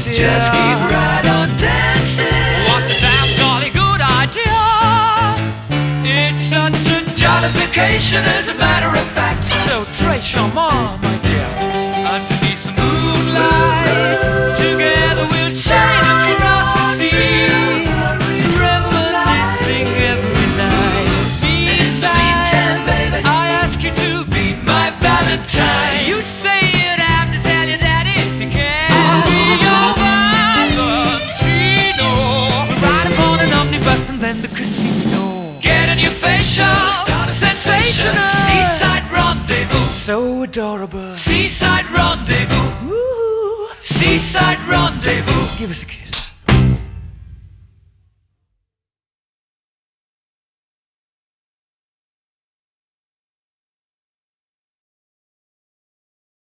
dancing. Just keep right on dancing. What a damn jolly good idea. It's such a Jollification, as a matter of fact. so très charmant, my dear. Underneath the moonlight, together we'll sail across the sea, reminiscing every night. In the meantime, baby, I ask you to be my Valentine. You say you'd have to tell your daddy if you can. I'll be your Valentino. Ride upon an omnibus and then the casino. Get a new facial, start a sensation. Seaside rendezvous, So adorable. seaside rendezvous, Woo. seaside rendezvous. Give us a kiss.